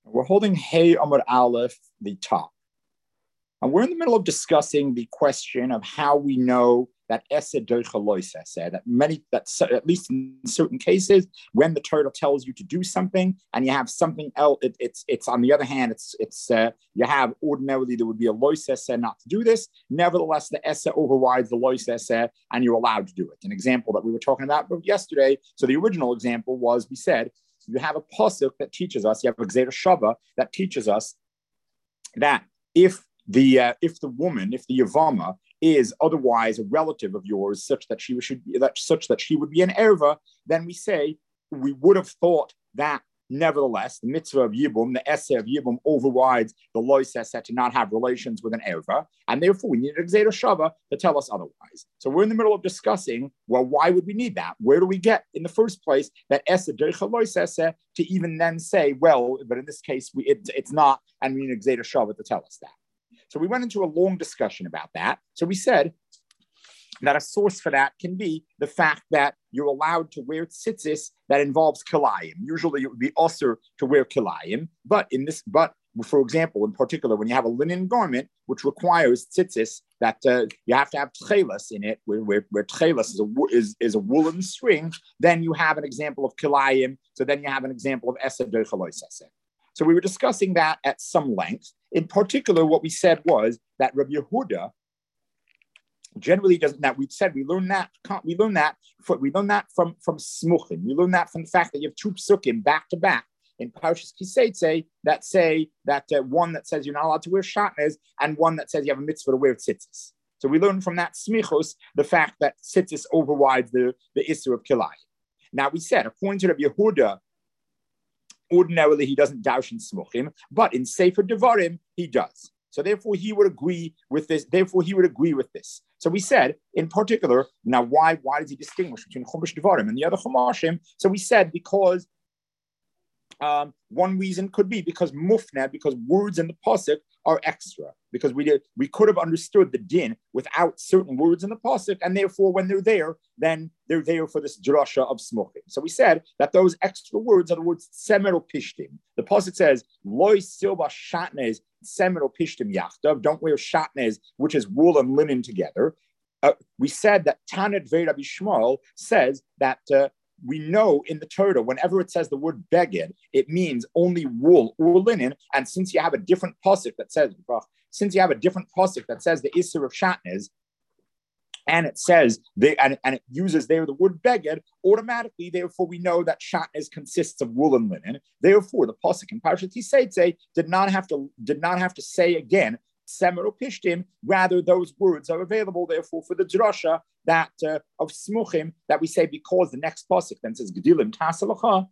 We're holding Hey Amud Aleph, the top. And we're in the middle of discussing the question of how we know that Esed Doicha Lois Esed, at least in certain cases, when the Torah tells you to do something and you have something else, it's on the other hand, you have ordinarily there would be a Lois Esed not to do this. Nevertheless, the Esed overrides the Lois Esed and you're allowed to do it. An example that we were talking about yesterday. So the original example was we said, you have a pasuk that teaches us, you have a Gzeira Shava that teaches us that if the Yavama is otherwise a relative of yours, such that she would be an erva, then we say we would have thought that nevertheless the mitzvah of Yibum, the essay of Yibum, overrides the lois essay to not have relations with an erva, and therefore we need a Gzeira Shava to tell us otherwise. So we're in the middle of discussing, well, why would we need that? Where do we get in the first place that essay deicha lois essay to even then say, well, but in this case it's not, and we need a Gzeira Shava to tell us that. So we went into a long discussion about that. So we said that a source for that can be the fact that you're allowed to wear tzitzis that involves kilayim. Usually it would be usher to wear kilayim, but for example, in particular, when you have a linen garment which requires tzitzis that you have to have tchelas in it, where tchelas is a woolen string, then you have an example of kilayim. So then you have an example of esed deicha lois esed. So we were discussing that at some length. In particular, what we said was that Rabbi Yehuda generally doesn't. That we said we learned that from smuchim. We learned that from the fact that you have two psukim back to back in Parshas Kiseitze that say that one that says you're not allowed to wear shatnez and one that says you have a mitzvah to wear tzitzis. So we learned from that smichos the fact that tzitzis overrides the issur of kilayim. Now we said according to Rabbi Yehuda, ordinarily, he doesn't daush in smuchim, but in Sefer Devarim, he does. So therefore, he would agree with this. So we said, in particular, now why does he distinguish between Chumash Devarim and the other Chumashim? So we said because one reason could be because words in the pasuk are extra. Because we could have understood the din without certain words in the pasuk, and therefore when they're there, then they're there for this drasha of smuchim. So we said that those extra words are the words tsemer pishtim. The pasuk says loy silba shatnez tsemer pishtim yachdav. Don't wear shatnez, which is wool and linen together. We said that Tanit Vei Rabbi Shmuel says that. We know in the Torah, whenever it says the word beged, it means only wool or linen. And since you have a different pasuk that says the issur of shatnez, and it says and it uses there the word beged, automatically, therefore, we know that shatnez consists of wool and linen. Therefore, the pasuk in Parashat Kiseitze did not have to say again. Semer pishtim, rather those words are available, therefore, for the drasha that of smuchim that we say because the next pasuk then says gedilim tasalacha,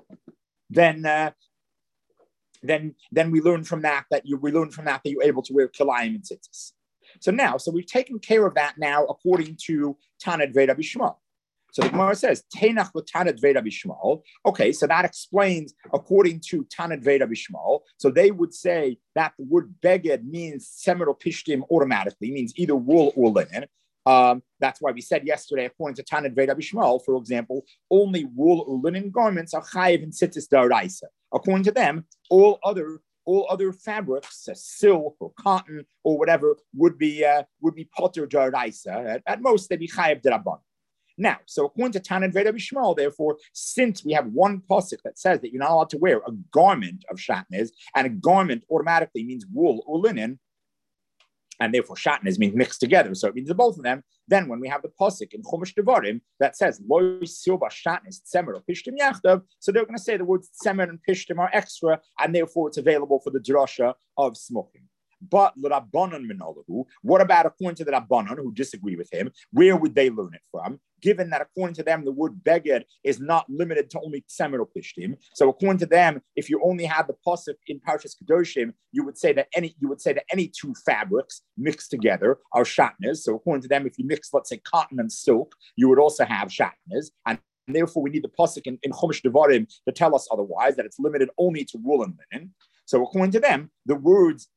then we learn from that you're able to wear kilayim and tzitzis. So we've taken care of that now according to Tanit Vei Rabbi Shmuel. So the Gemara says, Teinach l'Tanit Vei Rabbi Shmuel. Okay, so that explains according to Tanit Vei Rabbi Shmuel. So they would say that the word beged means semer pishtim automatically, means either wool or linen. That's why we said yesterday, according to Tanit Vei Rabbi Shmuel, for example, only wool or linen garments are chayiv in tzitzis d'oraisa. According to them, all other fabrics, silk or cotton or whatever, would be potter d'oraisa. At most, they'd be chayiv d'rabban. Now, so according to Tanit Vei Rabbi Shmuel, therefore, since we have one pasuk that says that you're not allowed to wear a garment of shatnez, and a garment automatically means wool or linen, and therefore shatnez means mixed together, so it means the both of them, then when we have the pasuk in Chumash Devarim that says lo silba shatnez tsemer or pishtim yachdav, so they're going to say the words tsemer and pishtim are extra, and therefore it's available for the drasha of smuchim. But l'Rabbanan minalahu, what about according to the Rabbanan who disagree with him? Where would they learn it from? Given that according to them the word beged is not limited to only tsemer or pishtim, so according to them, if you only had the pasuk in Parshas Kedoshim, you would say that any two fabrics mixed together are shatnez. So according to them, if you mix, let's say, cotton and silk, you would also have shatnez, and therefore we need the pasuk in Chumash Devarim to tell us otherwise, that it's limited only to wool and linen. So according to them, the words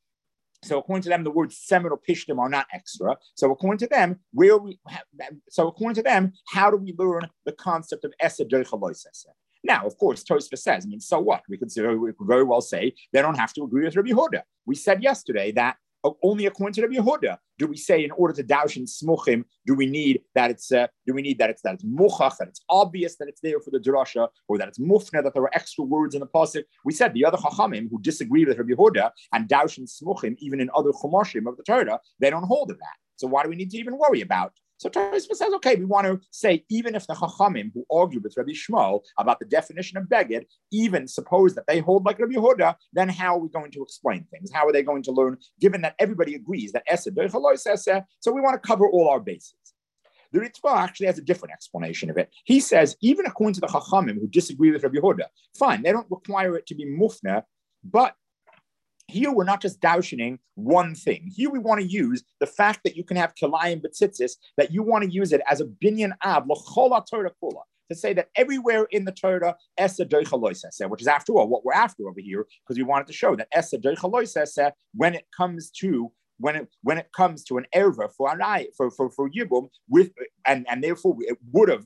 semer or pishtim are not extra. So according to them, how do we learn the concept of esed deicha lois esed? Now, of course, Tosfos says, so what? We could very well say they don't have to agree with Rabbi Yehuda. We said yesterday that only according to Rabbi Yehuda do we say in order to daush in smuchim do we need that it's muchach, that it's obvious that it's there for the drasha, or that it's mufna, that there are extra words in the pasuk. We said the other chachamim who disagree with Rabbi Yehuda and daush in smuchim even in other chumashim of the Torah, they don't hold of that. So why do we need to even worry about? So Tosfos says, okay, we want to say, even if the Chachamim who argue with Rabbi Shmuel about the definition of beged, even suppose that they hold like Rabbi Yehuda, then how are we going to explain things? How are they going to learn, given that everybody agrees that Esed Doicha Lois Eseh? So we want to cover all our bases. The Ritva actually has a different explanation of it. He says, even according to the Chachamim who disagree with Rabbi Yehuda, fine, they don't require it to be mufna, but here we're not just daushening one thing. Here we want to use the fact that you can have kilayim betzitzis, that you want to use it as a binyan av l'chol Torah kula, to say that everywhere in the Torah esed doicha lois eseh, which is after all what we're after over here, because we wanted to show that esed doicha lois eseh when it comes to an erva for yibum with and therefore it would have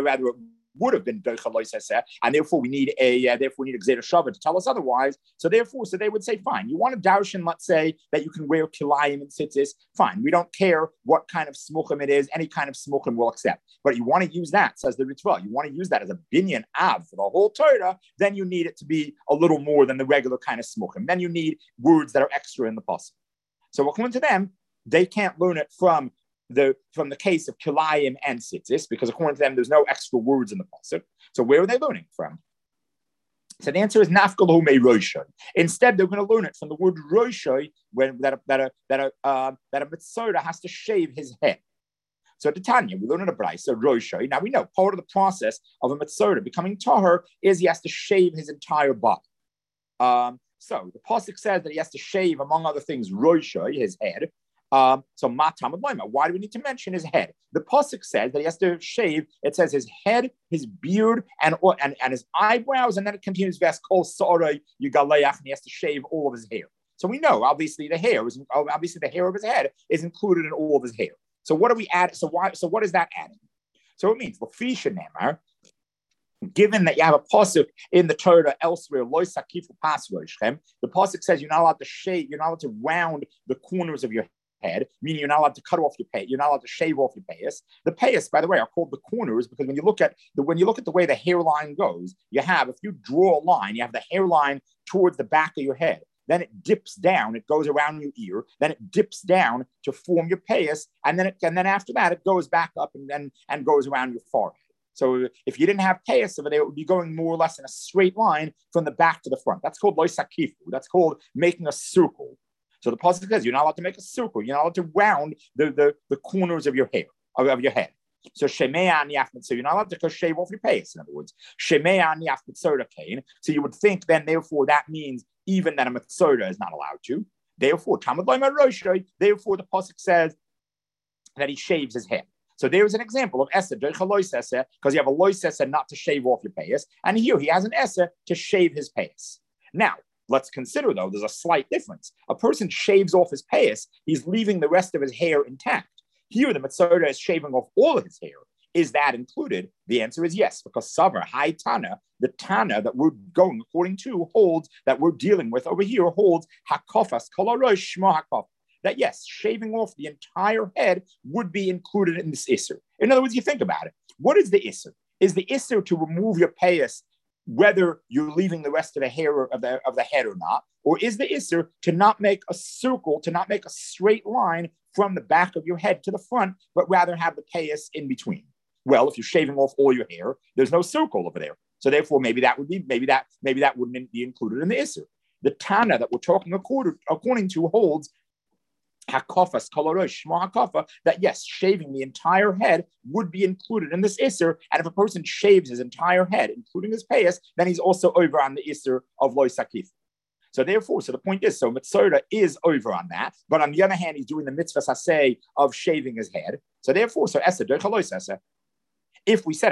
been doicha lois eseh, and therefore we need a gzeira shava to tell us otherwise. So they would say, fine, you want to darshan, let's say that you can wear kilayim and tzitzis, fine. We don't care what kind of smuchim it is, any kind of smuchim we'll accept. But you want to use that, says the Ritva, you want to use that as a binyan av for the whole Torah, then you need it to be a little more than the regular kind of smuchim. Then you need words that are extra in the pasuk. So according to them, they can't learn it from the case of kilayim and tzitzis, because according to them, there's no extra words in the pasuk. So where are they learning from? So the answer is nafkalu me roshai. Instead, they're going to learn it from the word roshai, when that a mitzvah has to shave his head. So at the Tanya, we learn in a brayso roshai. Now we know part of the process of a mitzvah becoming tahor is he has to shave his entire body. So the pasuk says that he has to shave, among other things, roshai, his head. So matam adlaima. Why do we need to mention his head? The pasuk says that he has to shave. It says his head, his beard, and his eyebrows, and then it continues ves kol saray yugaleach, and he has to shave all of his hair. So we know obviously the hair of his head is included in all of his hair. So what do we add? So what is that adding? So it means l'fisha nemar. Given that you have a pasuk in the Torah elsewhere, lo sakifu pas roshchem, the pasuk says you're not allowed to shave, you're not allowed to round the corners of your head, meaning you're not allowed to cut off your pay, you're not allowed to shave off your payas. The payas, by the way, are called the corners because when you look at the way the hairline goes, if you draw a line, you have the hairline towards the back of your head. Then it dips down, it goes around your ear, then it dips down to form your payas, and then after that it goes back up and goes around your forehead. So if you didn't have payas over there, it would be going more or less in a straight line from the back to the front. That's called loisakifu. That's called making a circle. So the pasuk says you're not allowed to make a circle. You're not allowed to round the corners of your hair, of your head. So shemeya niach, so you're not allowed to shave off your payas. In other words, shemeya niach mitzora kain. So you would think then, therefore, that means even that a mitzora is not allowed to. Therefore, tamad loyma roshai. Therefore, the pasuk says that he shaves his head. So there is an example of esed doicha lois eseh, because you have a lois eseh not to shave off your payas, and here he has an eseh to shave his payas. Now, let's consider, though, there's a slight difference. A person shaves off his payas, he's leaving the rest of his hair intact. Here, the mitzvah is shaving off all of his hair. Is that included? The answer is yes, because Savar, Hai Tana, the Tana that we're going according to, holds, that we're dealing with over here, holds Hakofas, Kolarosh, Shma Hakof. That yes, shaving off the entire head would be included in this Isser. In other words, you think about it. What is the Isser? Is the Isser to remove your payas whether you're leaving the rest of the hair of the head or not? Or is the Isser to not make a circle, to not make a straight line from the back of your head to the front, but rather have the payas in between? Well, if you're shaving off all your hair, there's no circle over there. So therefore, maybe that wouldn't be included in the Isser. The Tana that we're talking according to holds Hakofas, Kolorosh, Shma Hakofa, that yes, shaving the entire head would be included in this Isser. And if a person shaves his entire head, including his payas, then he's also over on the Isser of Lois Sakif. So therefore, the point is, Mitzvah is over on that, but on the other hand, he's doing the mitzvah saseh of shaving his head. So therefore, Esed, Doicha Lois Eseh. If we said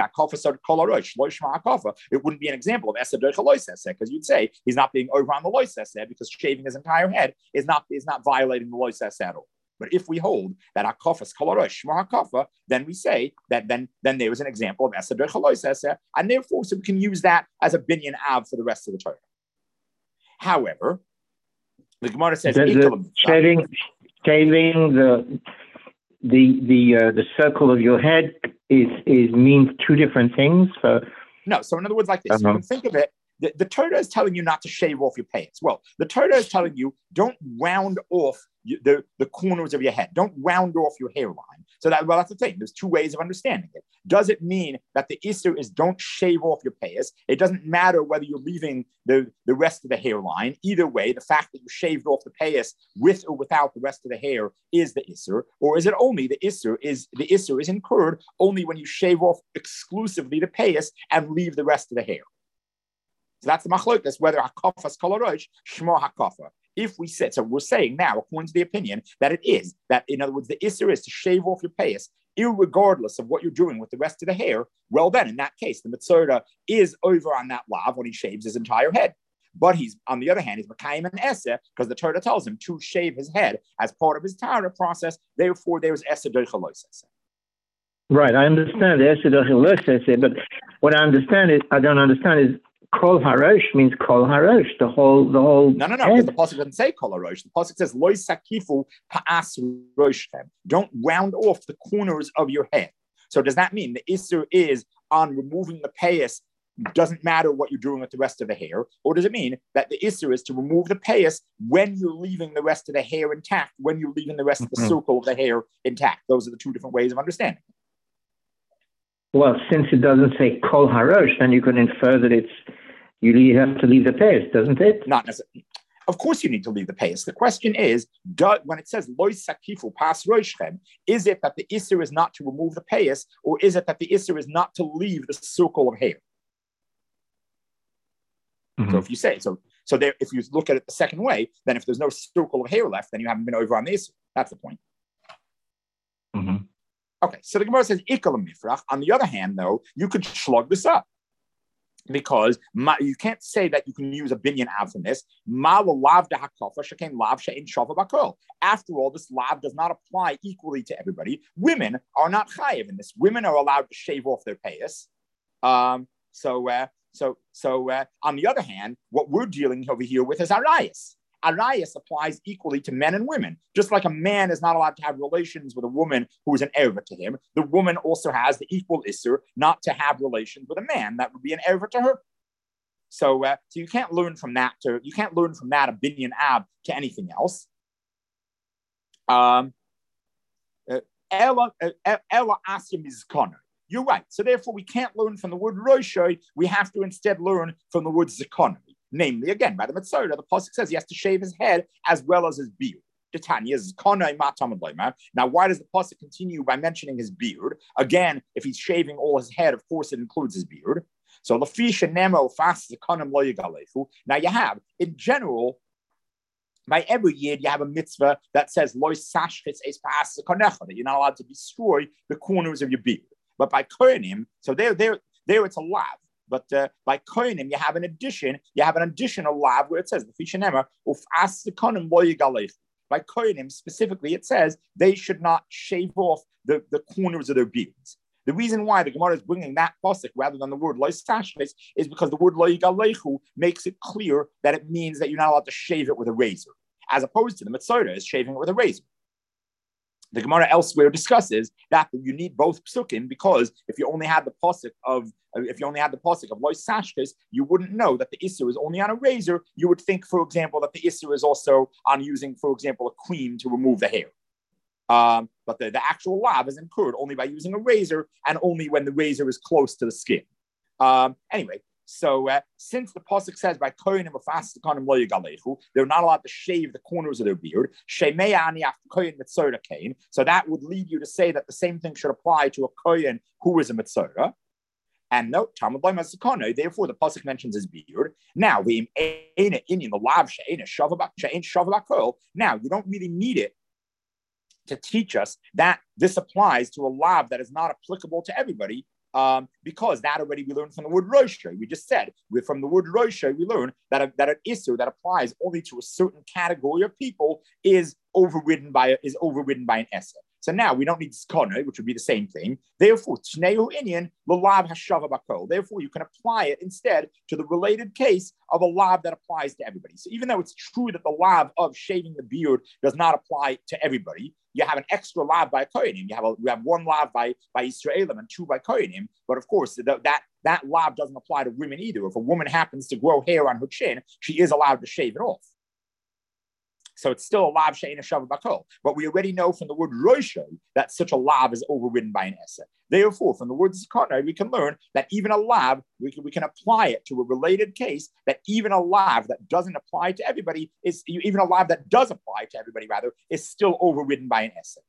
it wouldn't be an example of Esed Doicha Lois Eseh, because you'd say he's not being over on the Lois Eseh because shaving his entire head is not violating the Lois Eseh at all. But if we hold that hakafas kolarosh shma hakafa, then we say that then there was an example of eser derechalois eser, and therefore so we can use that as a binyan av for the rest of the Torah. However, the Gemara says shaving the circle of your head is means two different things. No, so in other words, like this, you can think of it. The Torah is telling you not to shave off your payas. Well, the Torah is telling you don't round off the corners of your head. Don't round off your hairline. So that's the thing. There's two ways of understanding it. Does it mean that the issur is don't shave off your payas? It doesn't matter whether you're leaving the rest of the hairline. Either way, the fact that you shaved off the payas with or without the rest of the hair is the issur. Or is it only the issur is incurred only when you shave off exclusively the payas and leave the rest of the hair? So that's the machlokas, whether hakafas kolarosh shmo hakafa. If we said, so we're saying now, according to the opinion, that it is, that in other words, the issur is to shave off your payas, irregardless of what you're doing with the rest of the hair. Well, then in that case, the Mitzvah is over on that lav when he shaves his entire head. But he's, on the other hand, he's Makayim and Eser, because the Torah tells him to shave his head as part of his Torah process. Therefore, there is Eser Doichalos. Right, I understand the Eser Doichalos, but what I don't understand is Kol Harosh means Kol Harosh, the whole. No, because the pasuk doesn't say Kol Harosh. The pasuk says Lo Sakifu Pa'as Roshchem. Don't round off the corners of your head. So does that mean the issur is on removing the payas? Doesn't matter what you're doing with the rest of the hair, or does it mean that the issur is to remove the payas when you're leaving the rest of the hair intact, when you're leaving the rest of the circle of the hair intact? Those are the two different ways of understanding. Well, since it doesn't say Kol Harosh, then you can infer that you have to leave the payas, doesn't it? Not necessarily. Of course, you need to leave the payas. The question is, when it says Lo Sakifu Pas Roshchem, is it that the issur is not to remove the payas, or is it that the issur is not to leave the circle of hair? So if you say so there, if you look at it the second way, then if there's no circle of hair left, then you haven't been over on the issur. That's the point. Okay, so the Gemara says Ikalam Mifrach. On the other hand, though, you could slug this up because you can't say that you can use a binyan av from this. After all, this lav does not apply equally to everybody. Women are not chayiv in this. Women are allowed to shave off their payas. So on the other hand, what we're dealing over here with is arayas. Arayas applies equally to men and women. Just like a man is not allowed to have relations with a woman who is an erva to him, the woman also has the equal issur not to have relations with a man that would be an erva to her. So you can't learn from that a binyan ab to anything else. Ella asim is koner. You're right. So therefore, we can't learn from the word roshoi. We have to instead learn from the word zikonomy. Namely, again, by the Mitzvah, the pasuk says he has to shave his head as well as his beard. Now, why does the pasuk continue by mentioning his beard? Again, if he's shaving all his head, of course, it includes his beard. So now you have, in general, by every year, you have a mitzvah that says that you're not allowed to destroy the corners of your beard. But by kohenim, so there it's a lav. But by kohenim, you have an additional lav where it says the fishanema by kohenim specifically, it says they should not shave off the corners of their beards. The reason why the Gemara is bringing that pasuk rather than the word lo sashles is because the word lo yigalechu makes it clear that it means that you're not allowed to shave it with a razor, as opposed to the Mitzvah is shaving it with a razor. The Gemara elsewhere discusses that you need both psukim because if you only had the pasuk of lo sashkes, you wouldn't know that the issur is only on a razor. You would think, for example, that the issur is also on using, for example, a cream to remove the hair. But the actual lav is incurred only by using a razor and only when the razor is close to the skin. Anyway. So since the pasuk says by kohenim afastikanim lo yigalechu, they're not allowed to shave the corners of their beard. So that would lead you to say that the same thing should apply to a kohen who is a mitzvah. And no, therefore the pasuk mentions his beard. Now the lav now you don't really need it to teach us that this applies to a lav that is not applicable to everybody. because that already we learned from the word rosha. We just said from the word rosha we learned that an issue that applies only to a certain category of people is overridden by an essay. So now we don't need skona, which would be the same thing. Therefore, tneu inyan l'lav hashava bakol. Therefore, you can apply it instead to the related case of a lav that applies to everybody. So even though it's true that the lav of shaving the beard does not apply to everybody, you have an extra lav by kohenim. You have one lav by Yisraelim and two by kohenim. But of course, that lav doesn't apply to women either. If a woman happens to grow hair on her chin, she is allowed to shave it off. So it's still a lav she'ein hashava bakol. But we already know from the word rosha that such a lav is overridden by an essay. Therefore, from the word zikana, we can learn that even a lav, we can apply it to a related case, that even a lav that doesn't apply to everybody even a lav that does apply to everybody, rather, is still overridden by an essay.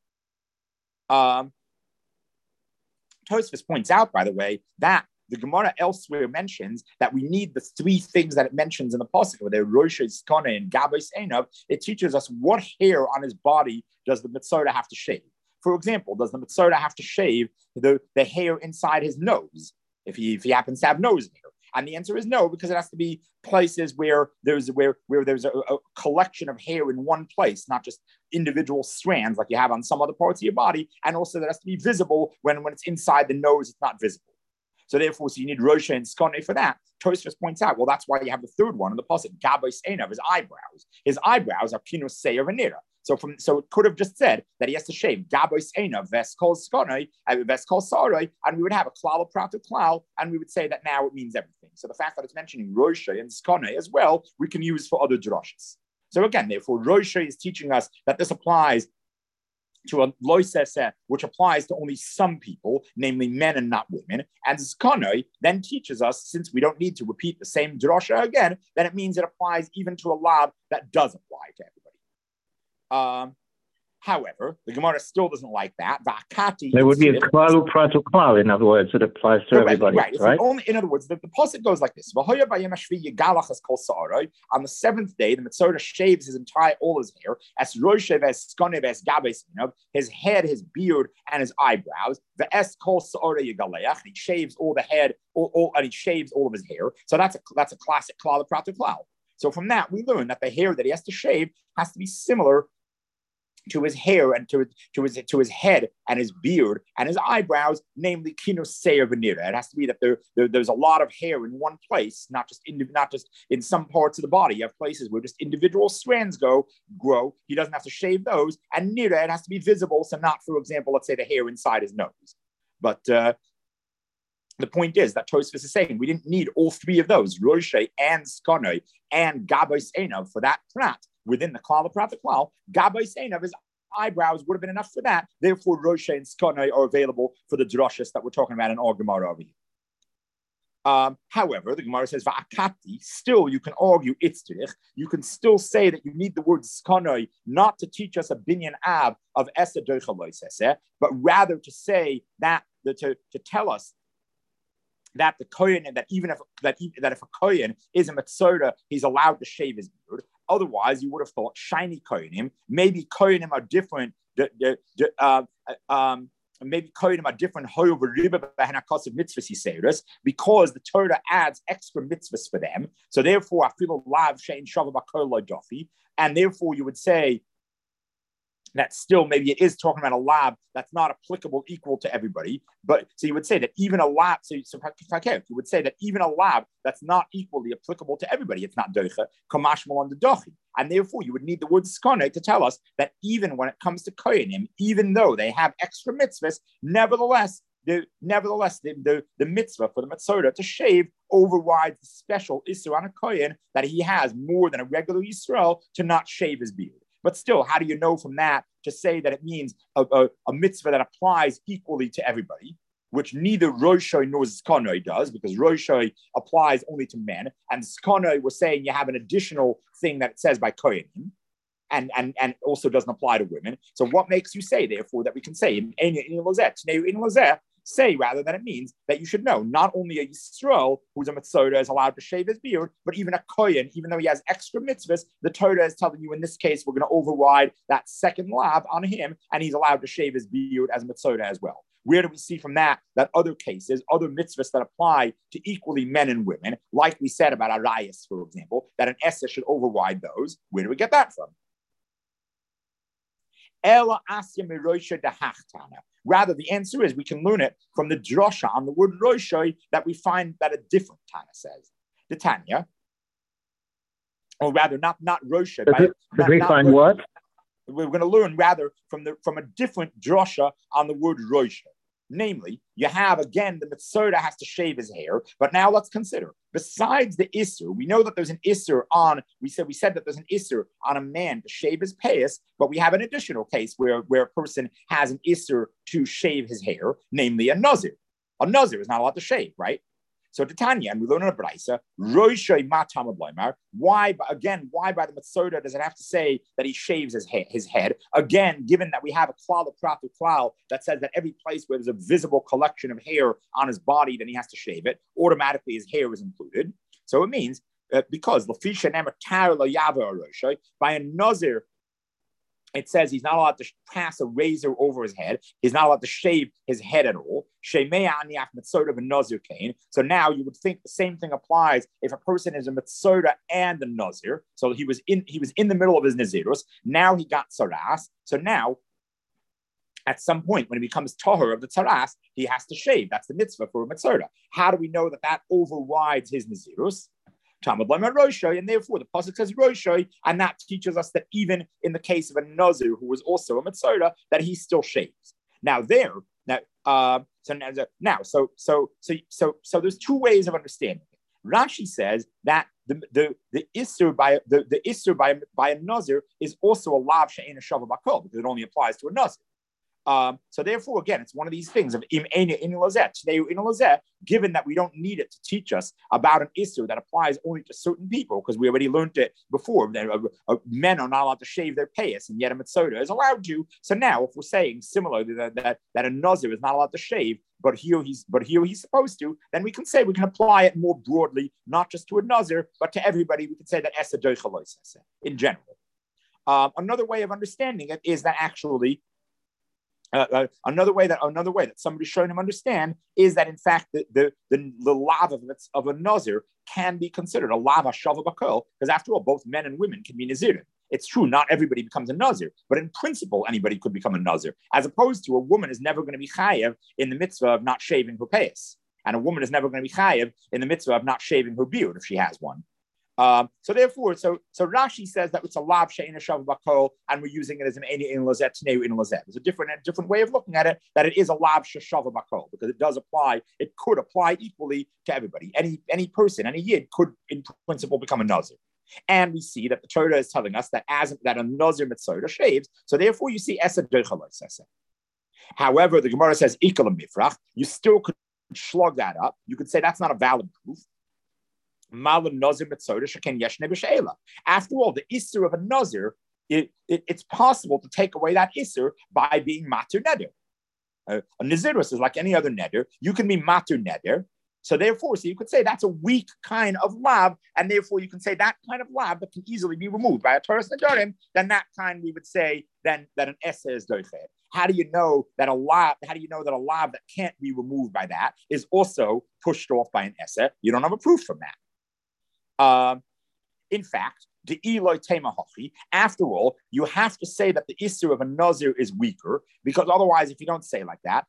Tosfos points out, by the way, that the Gemara elsewhere mentions that we need the three things that it mentions in the pasuk, where they're Rosh, Skana, and Gabos Einav. It teaches us what hair on his body does the Mitzvah have to shave. For example, does the Mitzvah have to shave the hair inside his nose if he happens to have nose hair? And the answer is no, because it has to be places where there's a collection of hair in one place, not just individual strands like you have on some other parts of your body. And also that has to be visible when it's inside the nose, it's not visible. So therefore, you need Rosha and Skone for that. Tosfos points out, well, that's why you have the third one in the pasuk, Gabos Einav, his eyebrows. His eyebrows are Kinus Seir Venira. So it could have just said that he has to shave Gabos Einav, Veskol Skone, Veskol Saroi, and we would have a klal of prato klal, and we would say that now it means everything. So the fact that it's mentioning Rosha and Skone as well, we can use for other drashas. So again, therefore, Rosha is teaching us that this applies to a loisese, which applies to only some people, namely men and not women. And Zkanoi then teaches us, since we don't need to repeat the same drasha again, then it means it applies even to a lav that does apply to everybody. However, the Gemara still doesn't like that. There would be a klalu prato klal, in other words, it applies to everybody. Right. In other words, the pasuk goes like this: on the seventh day, the Mitzvah shaves all his hair, his head, his beard, and his eyebrows. He shaves all the head, and he shaves all of his hair. So that's a classic klal prato klal. So from that, we learn that the hair that he has to shave has to be similar to his hair and to his head and his beard and his eyebrows, namely kinus seir venira. It has to be that there's a lot of hair in one place, not just in some parts of the body. You have places where just individual strands grow. He doesn't have to shave those, and nira, it has to be visible. So not, for example, let's say the hair inside his nose, but the point is that Tosfos is saying we didn't need all three of those, Roshe and Skanoi and Gabos Einav, for that prat. Within the klal of prato klal, Gabos Einav, his eyebrows would have been enough for that. Therefore, Roshe and Skanoi are available for the drashas that we're talking about in our Gemara over here. However, the Gemara says, Va'akati, still you can argue itzrich. You can still say that you need the word Skanoi not to teach us a binyan av of Esa Doicha Loisese, but rather to say that, to tell us that the kohen, and that even if a kohen is a mitzvah, he's allowed to shave his beard. Otherwise, you would have thought shiny kohenim. Maybe kohenim are different. Maybe kohenim are different because the Torah adds extra mitzvahs for them. So therefore, I feel lav shein shava bakol dofi, and therefore you would say that still maybe it is talking about a lab that's not applicable equal to everybody. But so you would say that even a lab, you would say that even a lab that's not equally applicable to everybody, it's not doicha, kamashmal on the dochi. And therefore you would need the word skone to tell us that even when it comes to kohenim, even though they have extra mitzvahs, nevertheless, the mitzvah for the mitzvah to shave overrides the special issur on a kohen that he has more than a regular Yisrael to not shave his beard. But still, how do you know from that to say that it means a mitzvah that applies equally to everybody, which neither Roshoi nor Skanoi does, because Roshoi applies only to men, and Skanoi, we're saying you have an additional thing that it says by Kohenim, and also doesn't apply to women. So what makes you say, therefore, that we can say in Lazeh, say rather than it means that you should know not only a Yisrael who's a Mitzvah is allowed to shave his beard, but even a Kohen, even though he has extra mitzvahs, the Torah is telling you in this case we're going to override that second lab on him, and he's allowed to shave his beard as a Mitzvah as well. Where do we see from that other cases, other mitzvahs that apply to equally men and women, like we said about arayas, for example, that an essa should override those? Where do we get that from? Rather, the answer is we can learn it from the drasha on the word roshai that we find that a different Tana says. The Tanya, or rather, not roshai. We find what? We're going to learn rather from a different drasha on the word roshai. Namely, you have again the Mitzoda has to shave his hair, but now let's consider besides the Isser, we know that there's an Isser on. We said that there's an Isser on a man to shave his payas, but we have an additional case where a person has an Isser to shave his hair, namely a Nazir. A Nazir is not allowed to shave, right? So Tanya, and we learn in a Braisa, Roshai Matamad Loimar. Why by the Mitzoda does it have to say that he shaves his head? Again, given that we have a klal, a pratu klal, that says that every place where there's a visible collection of hair on his body, then he has to shave it. Automatically, his hair is included. So it means because Lafisha Nemer Tar Lo Yava Roshai, by a Nazir, it says he's not allowed to pass a razor over his head. He's not allowed to shave his head at all. So now you would think the same thing applies if a person is a mitzoda and a nazir. So he was in the middle of his nazirus. Now he got tzaras. So now, at some point when he becomes tahor of the tzaras, he has to shave. That's the mitzvah for a mitzoda. How do we know that overrides his nazirus? And therefore the pasuk says Roshai, and that teaches us that even in the case of a Nazir who was also a Mitzoda, that he still shaves. So there's two ways of understanding it. Rashi says that the Isser by a Nazir is also a lav she'ena shava bakol because it only applies to a Nazir. So therefore, again, it's one of these things of given that we don't need it to teach us about an issue that applies only to certain people, because we already learned it before. Men are not allowed to shave their payas, and yet a mitzoda is allowed to. So now, if we're saying similarly that a nazir is not allowed to shave, but here he's supposed to, then we can apply it more broadly, not just to a nazir, but to everybody. We can say that esa doichalois in general. Another way of understanding it is that actually. Another way that somebody's showing him understand is that in fact the lav of a nazir can be considered a lav hashava bakol, because after all, both men and women can be nazirim. It's true, not everybody becomes a nazir, but in principle, anybody could become a nazir, as opposed to a woman is never going to be chayev in the mitzvah of not shaving her payas, and a woman is never going to be chayev in the mitzvah of not shaving her beard if she has one. So Rashi says that it's a lav she'ena shav bakol, and we're using it as an eni in lazet tneu in lazet. There's a different way of looking at it, that it is a lav she'shav bakol, because it does apply. It could apply equally to everybody. Any person, any yid could, in principle, become a nazir. And we see that the Torah is telling us that that a nazir mitzoda shaves. So therefore, you see esa derchalos esa. However, the Gemara says ikalam mifrach. You still could slug that up. You could say that's not a valid proof. After all, the Isser of a Nazir, it's possible to take away that Isser by being Matur Neder. A Nazirus is like any other Neder. You can be Matur Neder. So therefore, you could say that's a weak kind of lav, and therefore you can say that kind of lav that can easily be removed by a Torah Nedarim, then that kind we would say then that an Essa is doichet. How do you know that a lav that can't be removed by that is also pushed off by an Essa? You don't have a proof from that. In fact, the Eloi Tema Hachi, after all, you have to say that the Isser of a Nazir is weaker, because otherwise, if you don't say like that,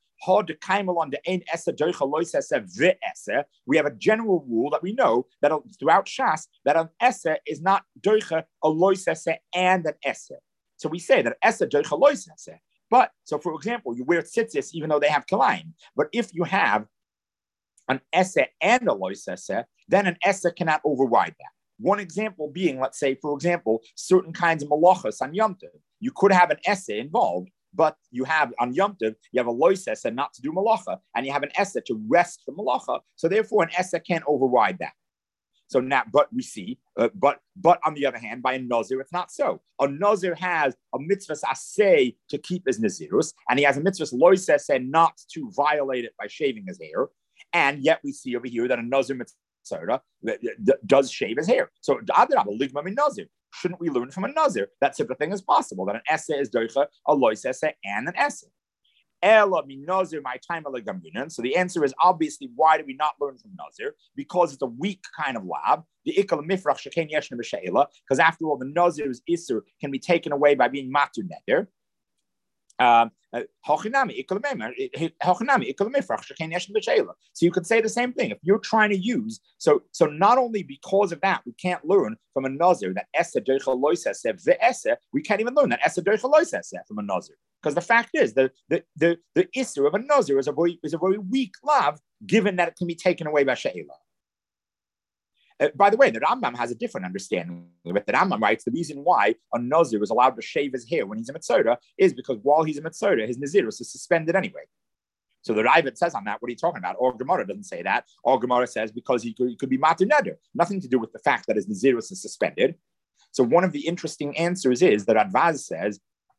we have a general rule that we know that throughout Shas, that an Essa is not Doicha, a Loisese, and an Essa. So we say that Essa Doicha Loisese. But, so for example, you wear tzitzis even though they have kalayim. But if you have an Essa and a Loisese, then an Essa cannot override that. One example being, let's say, for example, certain kinds of malachas on Yom Tov. You could have an Essa involved, but you have on Yom Tov, you have a lois Essa not to do malacha, and you have an Essa to rest the malacha. So therefore, an Essa can't override that. So now, but we see, but on the other hand, by a Nazir, it's not so. A Nazir has a mitzvah aseh to keep his Nazirus, and he has a mitzvah lois Essa not to violate it by shaving his hair. And yet we see over here that a Nazir mitzvah does shave his hair. So shouldn't we learn from a Nazir that such a thing is possible, that an Essa is doicha, a lois Essa, and an Essa? Ela mi nazir my time. So the answer is obviously why do we not learn from nazir? Because it's a weak kind of lab. The ikal mifrach sheken yeshna b'sheila. Because after all, the nazir's isur can be taken away by being matu neder. So you could say the same thing if you're trying to use. So not only because of that we can't learn from a nazir that we can't even learn that from a nazir, because the fact is the issue of a nazir is a very weak lav, given that it can be taken away by she'ela. By the way, the Rambam has a different understanding of it. The Rambam writes the reason why a Nazir is allowed to shave his hair when he's a Mitzvah is because while he's a Mitzvah, his Nazirus is suspended anyway. So the Ravid says on that, what are you talking about? Or Gemara doesn't say that. Or Gemara says because he could be Matir Neder. Nothing to do with the fact that his Nazirus is suspended. So one of the interesting answers is that Radvaz says,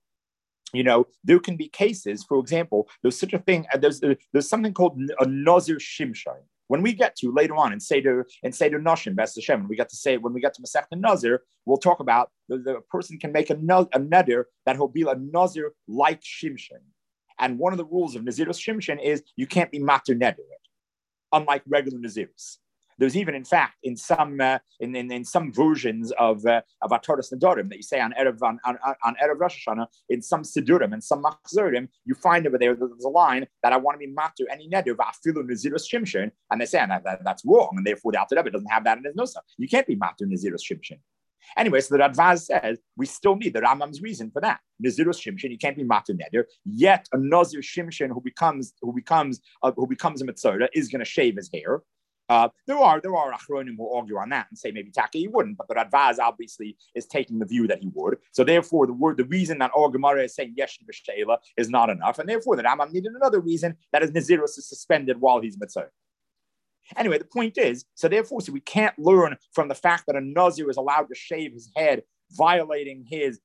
there can be cases, for example, there's such a thing, there's something called a Nazir Shimshon. When we get to later on in Seder Noshim, Best Hashem, when we get to Masech Nazir, we'll talk about the person can make a neder that he'll be a Nazir like Shimshon. And one of the rules of Nazirus Shimshon is you can't be Matir Neder, unlike regular Nazirus. There's even, in fact, in some versions of Ataras Nedarim that you say on Erev Rosh Hashanah, in some Sidurim and some Machzorim, you find over there's a line that I want to be matur any neder va'afilu Nazirus Shimshon, and they say that's wrong, and therefore the Alter Rebbe doesn't have that in his Nusa. You can't be matur Nazirus Shimshon. Anyway, so the Radvaz says we still need the Rambam's reason for that. Nazirus Shimshon, you can't be matur neder. Yet a Nazir Shimshon who becomes a Mitzvah is going to shave his hair. There are Achronim who argue on that and say maybe Taka he wouldn't, but the Radvaz obviously is taking the view that he would. So therefore, the reason that Or Gemara is saying Yesh B'Sheila is not enough, and therefore the Rambam needed another reason that his Nazirus is suspended while he's Mitzvah. Anyway, the point is, so we can't learn from the fact that a Nazir is allowed to shave his head, violating his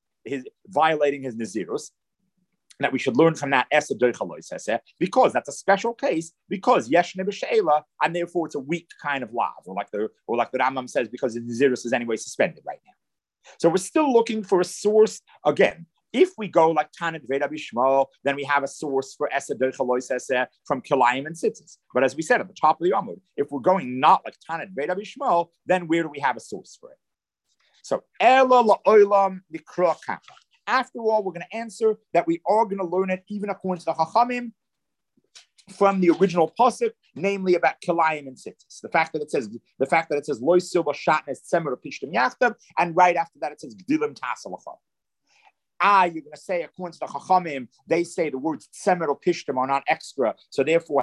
Nazirus, that we should learn from that because that's a special case, because Yeshne B'Sheila, and therefore it's a weak kind of lav, or like the Rambam says, because the Nazirus is anyway suspended right now. So we're still looking for a source again. If we go like Tanit Veda Bishmo, then we have a source for from Kilayim and Tzitzis. But as we said at the top of the Amud, if we're going not like Tanit Veda Bishmo, then where do we have a source for it? So Ela La'olam Mikra Kappa. After all, we're going to answer that we are going to learn it even according to the Chachamim from the original pasuk, namely about Kilayim and Tzitzis. The fact that it says Loy Silva Shatnes Tzemer Pishtim Yachtav, and right after that it says Gdilim Tasalacha. You're going to say according to the Chachamim, they say the words Tzemer or Pishtim are not extra. So therefore,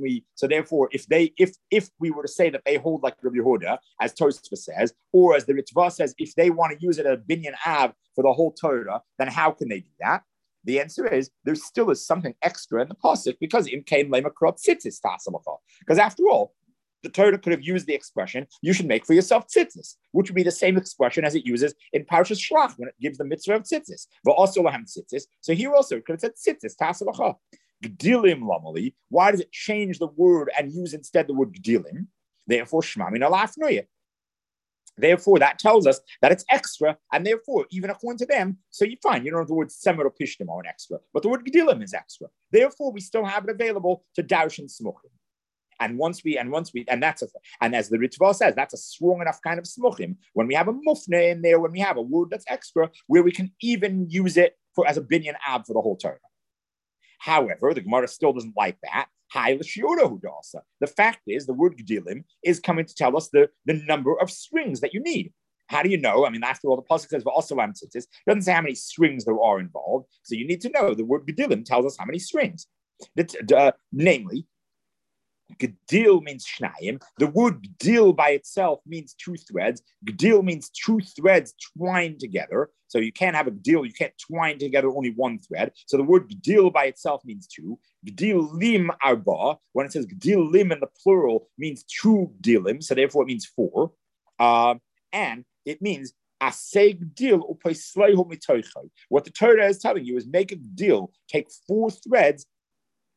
if we were to say that they hold like Rabbi Yehuda, as Tosfos says, or as the Ritva says, if they want to use it as Binyan Av for the whole Torah, then how can they do that? The answer is there still is something extra in the pasuk, because im kain lema krot tzitzis tasalacha. Because after all, the Torah could have used the expression, you should make for yourself tzitzis, which would be the same expression as it uses in Parshas Shlach when it gives the mitzvah of tzitzis. V'aso lahem tzitzis. So here also it could have said tzitzis tasalacha. Gdilim lamali. Why does it change the word and use instead the word gdilim? Therefore, shmamin alafnoya. Therefore, that tells us that it's extra, and therefore, even according to them, so you find you don't have the word semer or pishtim are an extra, but the word gdilim is extra. Therefore, we still have it available to daush and smuchim. And as the Ritva says, that's a strong enough kind of smuchim when we have a mufne in there, when we have a word that's extra, where we can even use it as a binyan ab for the whole Torah. However, the Gemara still doesn't like that. The fact is, the word gdilim is coming to tell us the number of strings that you need. How do you know? I mean, after all, the pasuk says also tzitzis. It doesn't say how many strings there are involved. So you need to know the word gdilim tells us how many strings. Namely, Gdil means shnayim. The word gdil by itself means two threads. Gdil means two threads twined together. So you can't have a gdil, you can't twine together only one thread. So the word gdil by itself means two. Gdil lim arba, when it says gdil lim in the plural, means two gdilim. So therefore it means four. And it means aseg gdil upaisleihu mitoichai. What the Torah is telling you is make a gdil, take four threads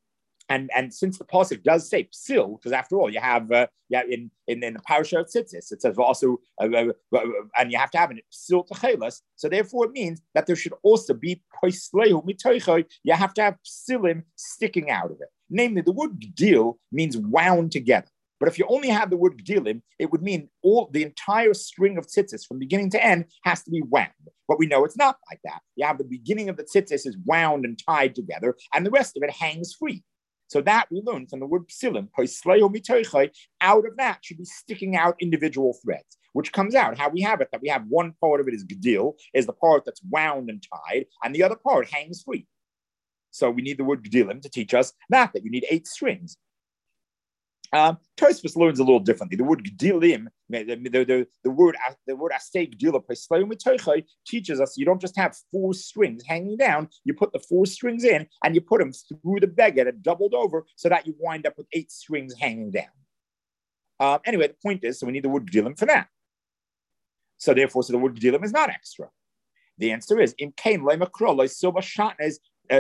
And since the pasuk does say psil, because after all you have in the parasha of Tzitzis it says also and you have to have an psil techelas, so therefore it means that there should also be poislehu mitoichoi. You have to have psilim sticking out of it. Namely, the word gdil means wound together. But if you only have the word gdilim, it would mean the entire string of tzitzis from beginning to end has to be wound. But we know it's not like that. You have the beginning of the tzitzis is wound and tied together, and the rest of it hangs free. So that we learn from the word psilim, out of that should be sticking out individual threads, which comes out how we have it, that we have one part of it is gdil, is the part that's wound and tied, and the other part hangs free. So we need the word gdilim to teach us that you need 8 strings. Tosfos learns a little differently. The word gdilim, the word astei gdila pesleim mitochai teaches us you don't just have 4 strings hanging down. You put the 4 strings in and you put them through the beged and doubled over so that you wind up with 8 strings hanging down. Anyway, the point is, so we need the word gdilim for that. So therefore, the word gdilim is not extra. The answer is in kain lemakro loisilba shatnez.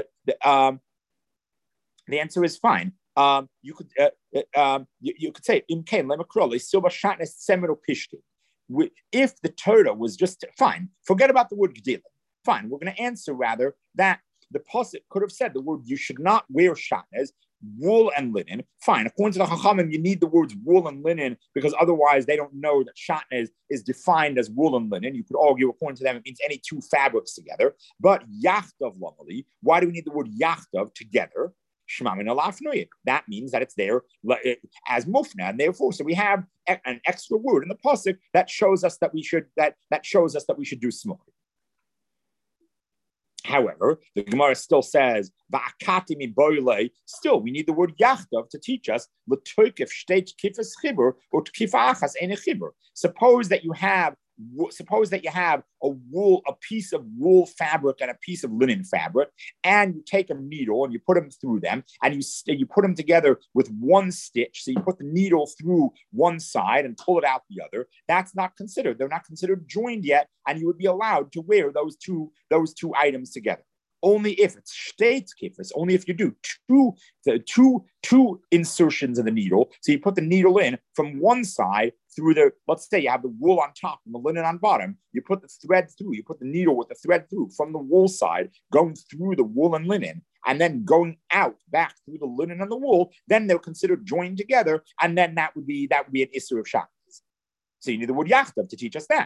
The answer is fine. You could say in kain lemakro silba shatnez semero pishti. If the Torah was just fine, forget about the word gdilim. Fine, we're going to answer rather that the pasuk could have said the word you should not wear shatnez, wool and linen. Fine, according to the Chachamim, you need the words wool and linen because otherwise they don't know that shatnez is defined as wool and linen. You could argue, according to them, it means any 2 fabrics together. But yachtav lamali, why do we need the word yachtav together? That means that it's there as mufna, and therefore, so we have an extra word in the pasuk that shows us that we should do small. However, the Gemara still says, still, we need the word yachdav to teach us, suppose that you have a piece of wool fabric and a piece of linen fabric, and you take a needle and you put them through them, and you put them together with one stitch. So you put the needle through one side and pull it out the other. That's not considered. They're not considered joined yet, and you would be allowed to wear those two items together. Only if it's shteitkifus, only if you do two insertions of the needle. So you put the needle in from one side through let's say you have the wool on top and the linen on bottom. You put the thread through, you put the needle with the thread through from the wool side, going through the wool and linen, and then going out back through the linen and the wool. Then they're considered joined together, and then that would be an issur of shatnez. So you need the word yachdav to teach us that.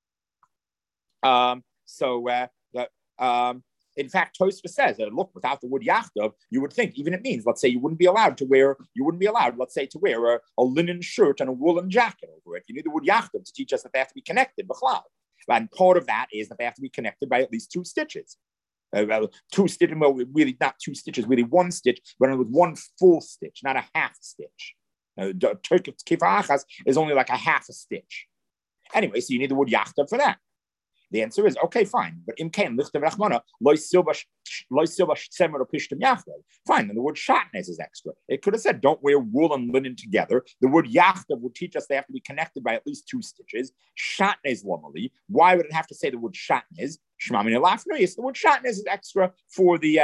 In fact, Tosfos says that look, without the word yachdav, you would think even it means, let's say you wouldn't be allowed, let's say, to wear a linen shirt and a woolen jacket over it. You need the word yachdav to teach us that they have to be connected, b'chlal. And part of that is that they have to be connected by at least 2 stitches. 2 stitches, well, really not 2 stitches, really 1 stitch, but it was 1 full stitch, not a half stitch. Turkish kifachas is only like a half a stitch. Anyway, so you need the word yachdav for that. The answer is okay, fine. But imkain lichtav rachmana loy silba semer pishtim yachdav. Fine. Then the word shatnez is extra. It could have said don't wear wool and linen together. The word yachdav would teach us they have to be connected by at least 2 stitches. Shatnez lomali. Why would it have to say the word shatnez? Shmamin elafnoyis. The word shatnez is extra for the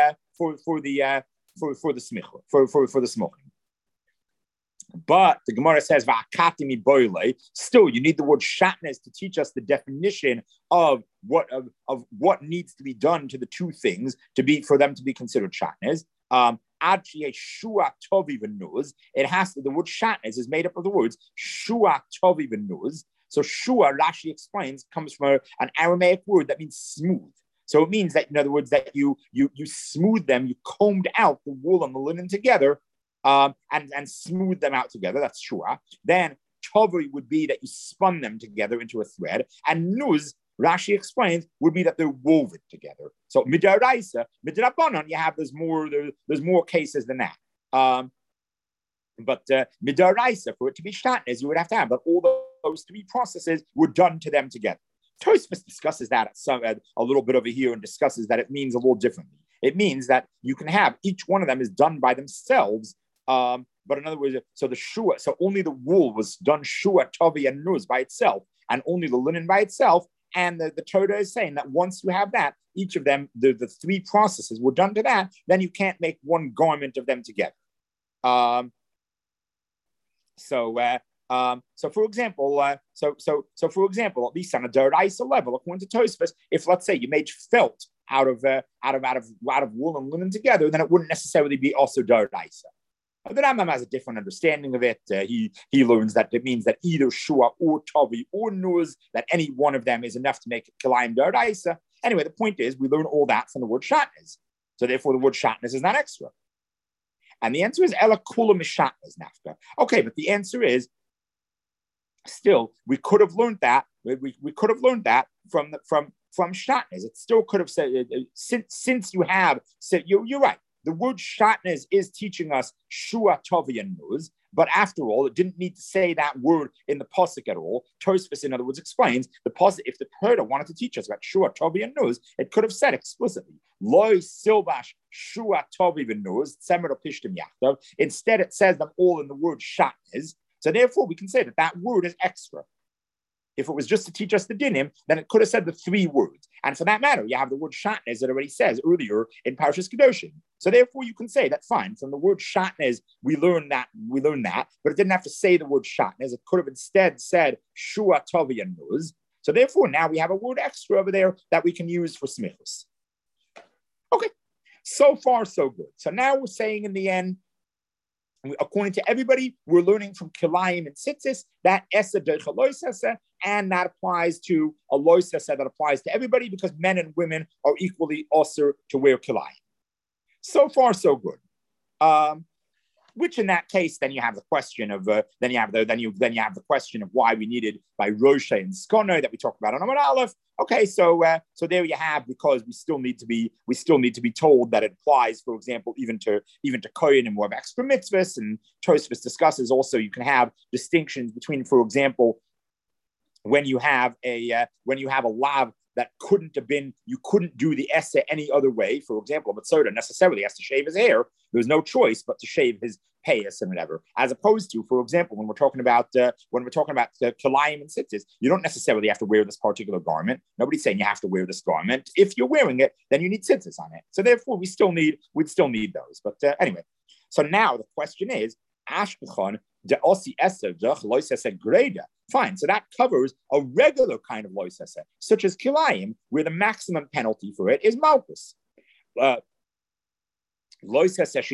smoking. But the Gemara says, still, you need the word shatnez to teach us the definition of what needs to be done to the 2 things for them to be considered shatnez. It has to, the word shatnez is made up of the words shua tovi v'nuz. So shua, Rashi explains, comes from an Aramaic word that means smooth. So it means that, in other words, that you smooth them, you combed out the wool and the linen together. And smooth them out together. That's shua. Then tovi would be that you spun them together into a thread. And nuz, Rashi explains, would be that they're woven together. So midaraisa, midrabanan, you have there's more cases than that. But midaraisa, for it to be shatnez, you would have to have. But all those 3 processes were done to them together. Tosfos discusses that a little bit over here and discusses that it means a little differently. It means that you can have each one of them is done by themselves. But in other words, so the shua, so only the wool was done shua, tavi, and nuz by itself, and only the linen by itself. And the Torah is saying that once you have that, each of them, the 3 processes were done to that, then you can't make one garment of them together. So for example, for example, at least on a Deraisa level, according to Tosfos, if let's say you made felt out of wool and linen together, then it wouldn't necessarily be also Deraisa. The Rambam has a different understanding of it. He learns that it means that either shua or tavi or nuz, that any one of them is enough to make it kilayim Deraisa. Anyway, the point is we learn all that from the word shatnez. So therefore, the word shatnez is not extra. And the answer is ela kula mishatnez nafka. Okay, but the answer is still we could have learned that. We could have learned that from shatnez. It still could have said since you have said you're right. The word shatnez is teaching us shua tavi and nuz, but after all, it didn't need to say that word in the pasuk at all. Tosfos, in other words, explains the pasuk. If the Torah wanted to teach us about shua tavi and nuz, it could have said explicitly loy silbash shua tavi and nuz tzemer pishtim yachdav. Instead, it says them all in the word shatnez. So therefore, we can say that word is extra. If it was just to teach us the dinim, then it could have said the three words. And for that matter, you have the word shatnez that already says earlier in Parshas Kedoshim. So therefore, you can say that fine. From the word shatnez, we learn that, but it didn't have to say the word shatnez. It could have instead said shua tavi and nuz. So therefore, now we have a word extra over there that we can use for smichus. Okay, so far so good. So now we're saying in the end, according to everybody, we're learning from kilayim and tzitzis that esa derech loisasa, and that applies to a loisasa that applies to everybody because men and women are equally also to wear kilayim. So far, so good. Which in that case, then you have the question of then you have the question of why we needed by Roshe and Skono that we talked about on Amar Aleph. Okay, so there you have, because we still need to be told that it applies, for example, even to Kohen and more of extra mitzvahs. And Tosfos discusses also you can have distinctions between, for example, when you have a lav that you couldn't do the essa any other way. For example, a Matzoda necessarily has to shave his hair. There's no choice but to shave his payas and whatever. As opposed to, for example, when we're talking about the kilayim and tzitzis, you don't necessarily have to wear this particular garment. Nobody's saying you have to wear this garment. If you're wearing it, then you need tzitzis on it. So therefore, we'd still need those. But anyway, so now the question is, Ashkechon de osi eser dach loisese greda. Fine, so that covers a regular kind of loisese, such as kilayim, where the maximum penalty for it is malchus. But where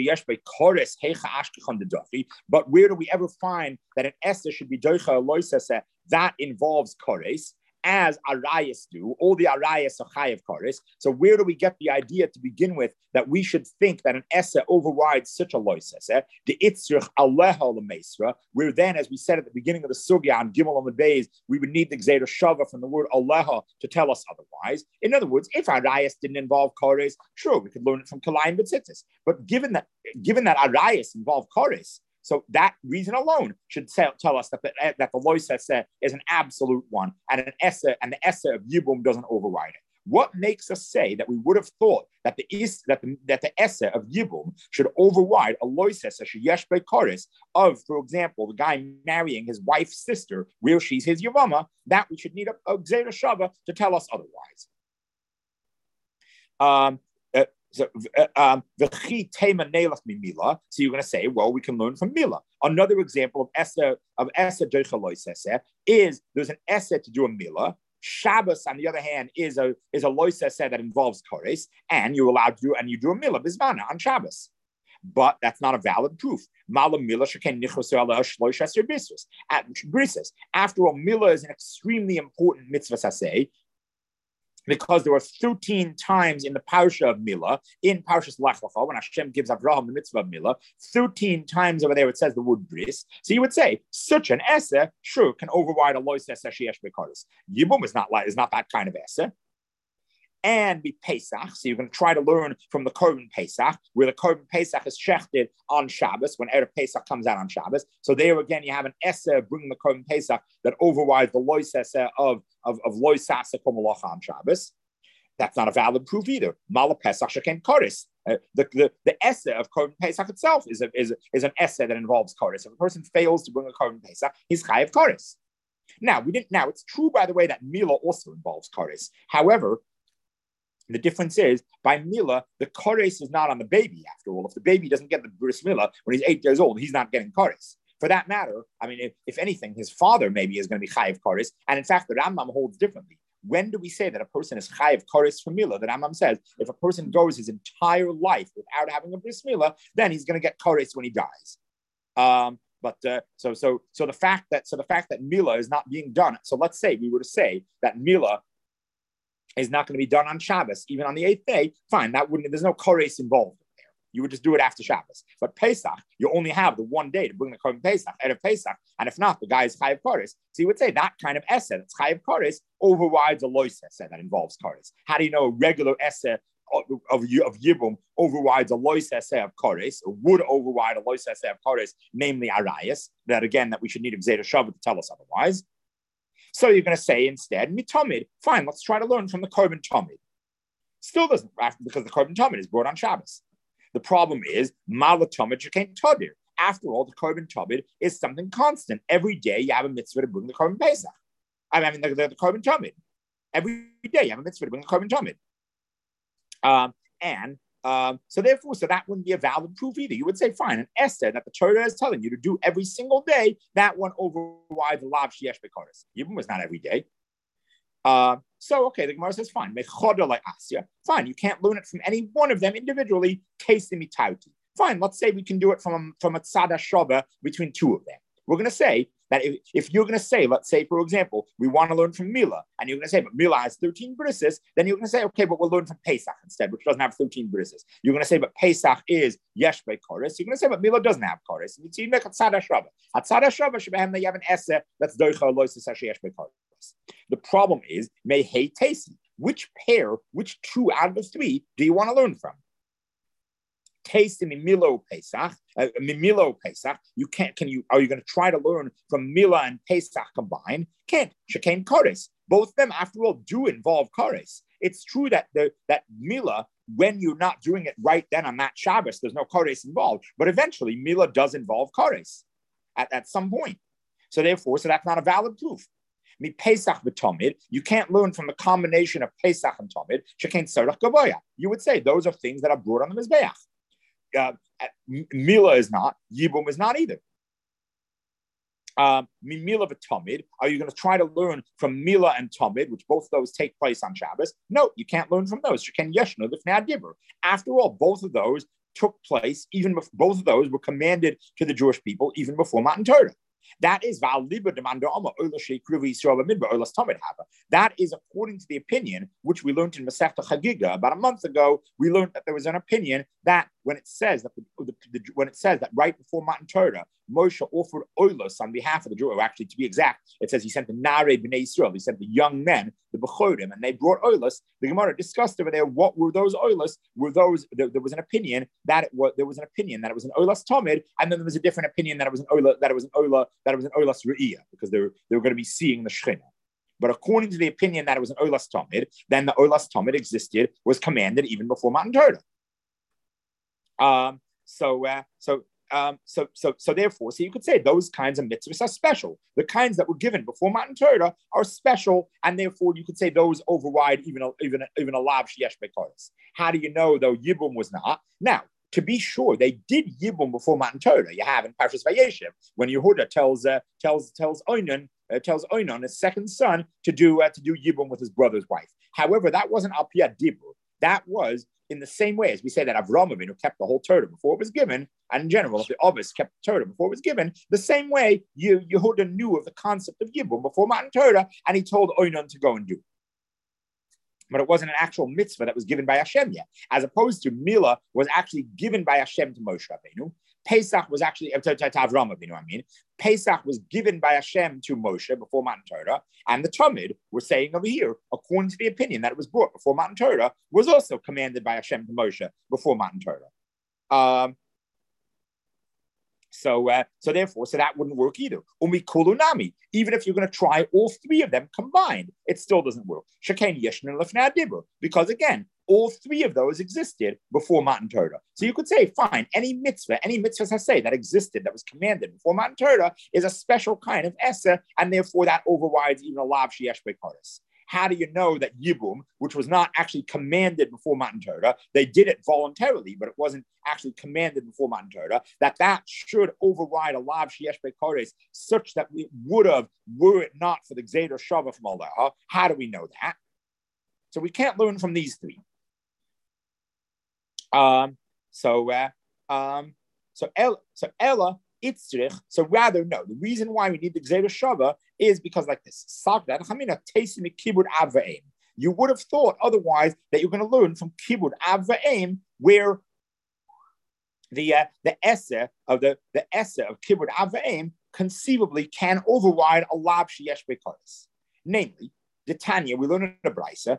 do we ever find that an essa should be doicha loisese that involves kores? As arayas do, all the arayas are chayav kares. So where do we get the idea to begin with that we should think that an essa overrides such a loisese? The itzrich aleha lemeisra, where then, as we said at the beginning of the sugya on Gimel on the Beis, we would need the gzeira shava from the word aleha to tell us otherwise. In other words, if arayas didn't involve kares, sure, we could learn it from kalayim b'tzitzis. But given that arayas involve kares, so that reason alone should tell us that the loisese is an absolute one, and the essa of yibum doesn't override it. What makes us say that we would have thought that the essa of yibum should override a loisese sheyesh beikaris of, for example, the guy marrying his wife's sister, where she's his yavama? That we should need a gzeira shava to tell us otherwise. So you're going to say, well, we can learn from Mila. Another example of essa doicha loisese is there's an essa to do a Mila. Shabbos, on the other hand, is a loisese that involves kores, and you're allowed to do, and you do a Mila bismana on Shabbos. But that's not a valid proof. After all, Mila is an extremely important mitzvah saseh, because there were 13 times in the parsha of Mila, in Parshas Lech Lecha, when Hashem gives Abraham the mitzvah of Mila, 13 times over there it says the word bris. So you would say such an essa sure can override a lois essa sheyesh bekaris. Yibum is not that kind of essa. And be Pesach. So you're going to try to learn from the Korban Pesach, where the Korban Pesach is shechted on Shabbos, when Erev Pesach comes out on Shabbos. So there again, you have an Essa bringing the Korban Pesach that overrides the Lois Essa of Lois Asa Komalacha on Shabbos. That's not a valid proof either. Mala Pesach Sheken Koris. The Essa of Korban Pesach itself is an Essa that involves Koris. If a person fails to bring a Korban Pesach, he's Chayav Koris. Now, it's true, by the way, that Mila also involves Koris. However, The difference is, by Mila, the Kores is not on the baby, after all. If the baby doesn't get the Bris Mila when he's 8 years old, he's not getting Kores. For that matter, I mean, if anything, his father maybe is going to be Chayiv Kores. And in fact, the Rambam holds differently. When do we say that a person is Chayiv Kores for Mila? The Rambam says, if a person goes his entire life without having a Bris Mila, then he's going to get Kores when he dies. So the fact that Mila is not being done. So let's say we were to say that Mila is not going to be done on Shabbos, even on the 8th day. Fine, there's no Kores involved there. You would just do it after Shabbos. But Pesach, you only have the one day to bring the Korban Pesach out of Pesach, and if not, the guy is Chayiv Kores. So you would say that kind of essay that's Chayiv Kores overrides a lois essay that involves Kores. How do you know a regular essay of Yibum overrides a lois essay of Kores, or would override a lois essay of Kores, namely Arayas, that we should need a Gzeda Shavah to tell us otherwise. So you're going to say instead, Mitamid, fine, let's try to learn from the Korban Tamid. Still doesn't, because the Korban Tamid is brought on Shabbos. The problem is, Mala Tamid Shekain Tadir. After all, the Korban Tamid is something constant. Every day you have a mitzvah to bring the Korban Pesach. the Korban Tamid. Every day you have a mitzvah to bring the Korban Tamid. So that wouldn't be a valid proof either. You would say, fine, an essay that the Torah is telling you to do every single day, that one overrides the Lav Sheyesh Bekoros. Yibum was not every day. The Gemara says, fine. Fine, you can't learn it from any one of them individually. Fine, let's say we can do it from a tzad shava between two of them. We're going to say that if you're going to say, let's say, for example, we want to learn from Mila, and you're going to say, but Mila has 13 brises, then you're going to say, okay, but we'll learn from Pesach instead, which doesn't have 13 brises. You're going to say, but Pesach is Yesh Be Kores. You're going to say, but Mila doesn't have Kores. And you make a Tzad HaShrava. A Tzad HaShrava Shebehem, you have an Eseh that's Doicha Lois Yesh Be Kores. The problem is, Mehei Tesi. Which two out of the three do you want to learn from? Taste Mimilo Pesach, you can't. Are you going to try to learn from Mila and Pesach combined? Can't. Shekain Kores. Both of them, after all, do involve Kores. It's true that that Mila, when you're not doing it right then on that Shabbos, there's no Kores involved. But eventually, Mila does involve Kores at some point. So that's not a valid proof. Pesach v'tomid, you can't learn from the combination of Pesach and Tomid. Shekain Tzarech Gavoya. You would say those are things that are brought on the Mizbeach. Mila is not, Yibum is not either. Mila v'tomid, are you going to try to learn from Mila and Tomid, which both of those take place on Shabbos? No, you can't learn from those. Sheken Yeshno l'fnei Adibur. After all, both of those took place, even before, both of those were commanded to the Jewish people even before Matan Torah. That is that is according to the opinion which we learned in Masechta Chagiga about a month ago. We learned that there was an opinion that when it says that right before Matan Torah, Moshe offered oilos on behalf of the Jews. Or actually, to be exact, it says he sent the Nare Bnei Yisrael. He sent the young men, the Bechorim, and they brought oilos. The Gemara discussed over there what were those oilos. There was an opinion that it was an oilos Tomid, and then there was a different opinion that it was an oilos Re'iyah, because they were going to be seeing the Shechina. But according to the opinion that it was an oilos Tomid, then the oilos Tomid was commanded even before Matan Torah. So therefore, you could say those kinds of mitzvahs are special. The kinds that were given before Matan Torah are special, and therefore you could say those override even a lav sheyesh bekoros. How do you know though Yibum was not? Now, to be sure, they did Yibum before Matan Torah. You have in Parshas Vayeshev when Yehuda tells Oinon, his second son, to do Yibum with his brother's wife. However, that wasn't al piyat dibur. That was in the same way as we say that Avraham Avinu kept the whole Torah before it was given, and in general, if the Ovis kept the Torah before it was given, the same way Yehuda knew of the concept of Yibum before Matan Torah, and he told Oinon to go and do it. But it wasn't an actual mitzvah that was given by Hashem yet, as opposed to Mila was actually given by Hashem to Moshe Rabbeinu. Pesach was actually to Avraham Avinu. Pesach was given by Hashem to Moshe before Matan Torah, and the Talmud we're saying over here, according to the opinion that it was brought before Matan Torah, was also commanded by Hashem to Moshe before Matan Torah. So that wouldn't work either. Umikulunami, even if you're going to try all three of them combined, it still doesn't work. Shekain Yeshnin Lefnei Adibur, because again, all three of those existed before Matan Torah. So you could say, fine, any mitzvah that existed, that was commanded before Matan Torah, is a special kind of Eseh, and therefore that overrides even a Lav Sheyesh Bekoros. how do you know that Yibum, which was not actually commanded before Matan Torah, they did it voluntarily, but it wasn't actually commanded before Matan Torah, that should override a Lav Sheyesh Bekores, such that we would have, were it not for the Gzeder Shava from Allah? How do we know that? So we can't learn from these three. So Ella Itzrich. So rather, no. The reason why we need the Gzeder Shava is because like this. You would have thought otherwise that you're going to learn from Kibud Av V'Eim, where the Esse of Kibud Av V'Eim conceivably can override a Lav Sheyesh Bekoros. Namely, the Tanya, we learn in the Brisa,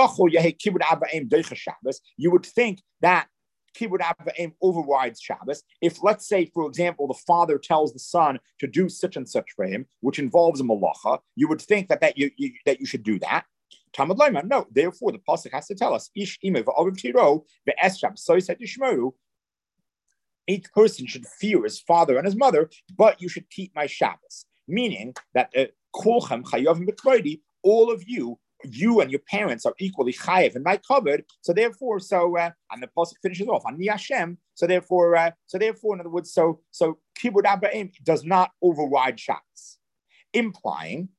you would think that Kibud Av V'Eim overrides Shabbos. If, let's say, for example, the father tells the son to do such and such for him, which involves a malacha, you would think that you should do that. Talmud Lema, no. Therefore, the pasuk has to tell us, Ish ime v'aviv tiro ve'eschab soiset yishmeru. Each person should fear his father and his mother, but you should keep my Shabbos. Meaning that kolchem chayavim b'kvodi, all of you and your parents are equally chayiv in my covered. So therefore, and the pasuk finishes off on Hashem. So therefore, in other words, so Kibud Av V'Eim does not override Shabbos, implying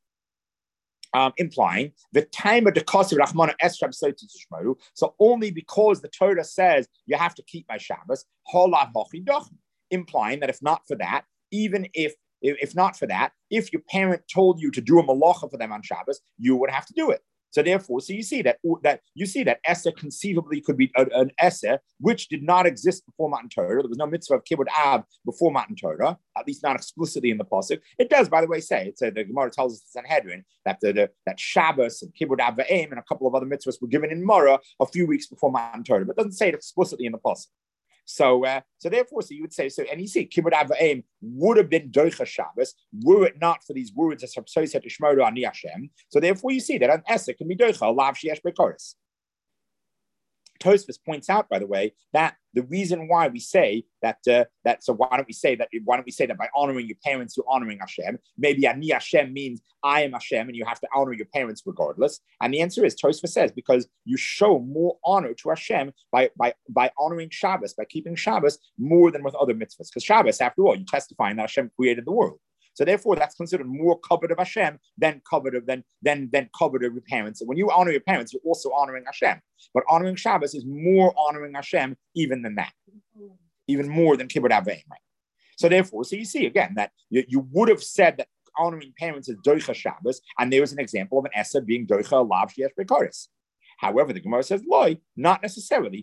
the time of the cost of Rahmana Esrab Soitishmaru. So only because the Torah says you have to keep my Shabbos, implying that if not for that, even if not for that, if your parent told you to do a malacha for them on Shabbos, you would have to do it. So therefore, you see that Essa conceivably could be an Essa which did not exist before Matan Torah. There was no mitzvah of Kibud Av before Matan Torah, at least not explicitly in the pasuk. It does, by the way, say the Gemara tells us in Sanhedrin that that Shabbos and Kibud Av V'Eim and a couple of other mitzvahs were given in Mara a few weeks before Matan Torah, but it doesn't say it explicitly in the pasuk. So therefore, you would say, and you see, Kibud Av V'Eim would have been Doicha Shabbos, were it not for these words as Rabsoi Ishmaru Ani Hashem. So therefore, you see that an Esek can be Doicha, Lav Sheyesh Bekoros. Tosfos points out, by the way, that the reason why we say that, why don't we say that by honoring your parents, you're honoring Hashem? Maybe Ani Hashem means I am Hashem, and you have to honor your parents regardless. And the answer is, Tosfos says, because you show more honor to Hashem by honoring Shabbos, by keeping Shabbos more than with other mitzvahs. Because Shabbos, after all, you're testifying that Hashem created the world. So therefore, that's considered more covered of Hashem than covered of your parents. And when you honor your parents, you're also honoring Hashem. But honoring Shabbos is more honoring Hashem even than that, even more than Kibud Av V'Eim, right? So therefore, you see again that you would have said that honoring parents is Doicha Shabbos, and there was an example of an Essa being Doicha Lav Sheyesh Bekoros. However, the Gemara says, Loi, not necessarily.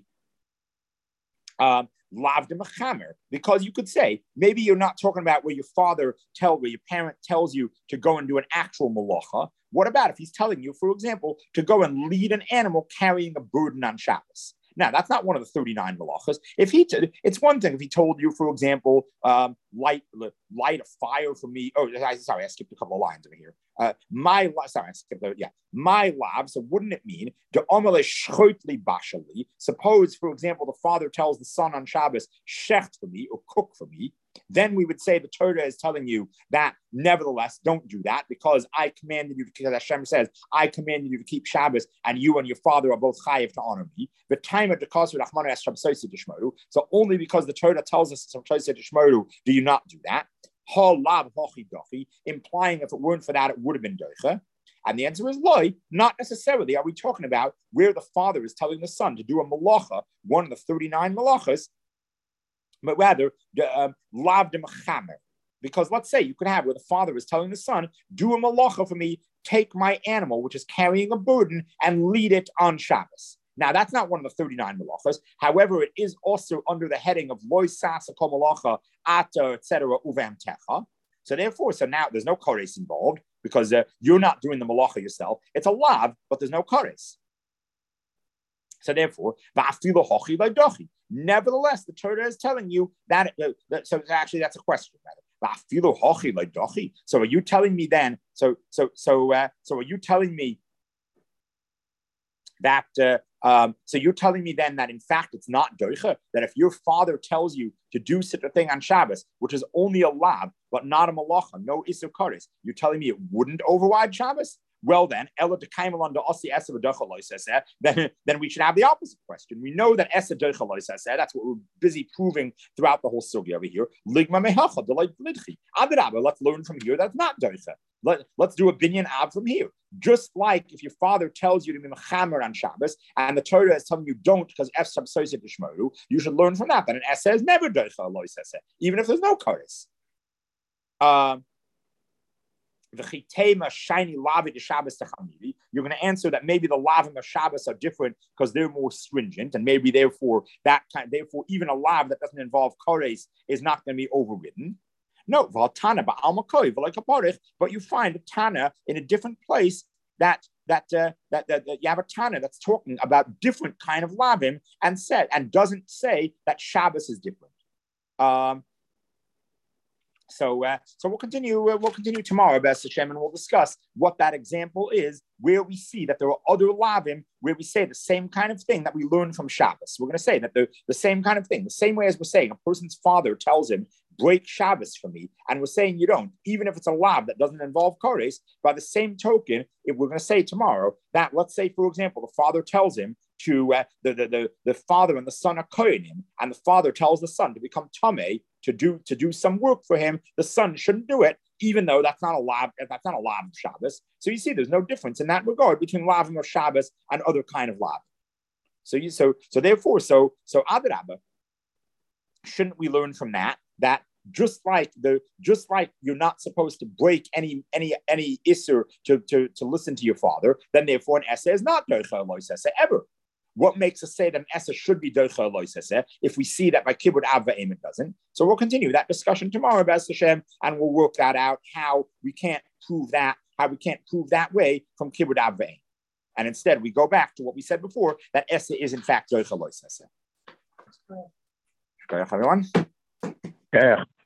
Lav de Mechamer, because you could say maybe you're not talking about where your parent tells you to go and do an actual malacha. What about if he's telling you, for example, to go and lead an animal carrying a burden on Shabbos? Now, that's not one of the 39 malachas. It's one thing if he told you, for example, light a fire for me. Oh, sorry, I skipped a couple of lines over here. My lav. So wouldn't it mean suppose, for example, the father tells the son on Shabbos, shecht for me or cook for me. Then we would say the Torah is telling you that nevertheless, don't do that because I commanded you, because Hashem says, I commanded you to keep Shabbos and you and your father are both chayiv to honor me. The time of the Kasur Rahmanu Esrab Soisi Tishmaru. So only because the Torah tells us do you not do that. Implying if it weren't for that, it would have been doicha. And the answer is loy. Not necessarily are we talking about where the father is telling the son to do a malacha, one of the 39 malachas, but rather lav de mechamer. Because let's say you could have where the father is telling the son, do a malacha for me, take my animal, which is carrying a burden, and lead it on Shabbos. Now, that's not one of the 39 malachas. However, it is also under the heading of loy sasa kol malacha, ata, etc., uvam techa. So therefore, now there's no kares involved because you're not doing the malacha yourself. It's a lav, but there's no kares. So therefore, nevertheless, the Torah is telling you that. So actually, that's a question. So are you telling me then? So are you telling me that? So you're telling me then that in fact it's not doicha, that if your father tells you to do such a thing on Shabbos, which is only a lav, but not a malacha, no isur kares, you're telling me it wouldn't override Shabbos? Well, then, then we should have the opposite question. We know that that's what we're busy proving throughout the whole sugya over here. Let's learn from here that's not doicha. Let's do a binyan ab from here. Just like if your father tells you to be mechamer on Shabbos and the Torah is telling you don't because F subsoisid b'shmoru, you should learn from that. That an essa is never doicha lois essa, even if there's no chorus. You're going to answer that maybe the lavim of Shabbos are different because they're more stringent, and maybe therefore even a lav that doesn't involve kores is not going to be overridden. No, but you find a tana in a different place that you have a tana that's talking about different kind of lavim and doesn't say that Shabbos is different. So we'll continue. We'll continue tomorrow, B'ez Hashem, and we'll discuss what that example is, where we see that there are other lavim where we say the same kind of thing that we learn from Shabbos. We're going to say that the same kind of thing, the same way as we're saying a person's father tells him, break Shabbos for me, and we're saying you don't, even if it's a lav that doesn't involve kores. By the same token, if we're going to say tomorrow that, let's say, for example, the father tells him to the father and the son are kohenim, and the father tells the son to become tameh, to do some work for him. The son shouldn't do it, even though that's not a lav of Shabbos. So you see, there's no difference in that regard between lavim of Shabbos and other kind of lav. So therefore adrabah, shouldn't we learn from that just like you're not supposed to break any isser to listen to your father, then therefore an essay is not doicha lois essay ever. What makes us say that an essa should be doicha lois essa if we see that by kibbud av v'em it doesn't? So we'll continue that discussion tomorrow, B'ez Hashem, and we'll work that out, how we can't prove that way from kibbud av v'em. And instead we go back to what we said before, that essa is in fact doicha lois essa. Okay, everyone? Yeah.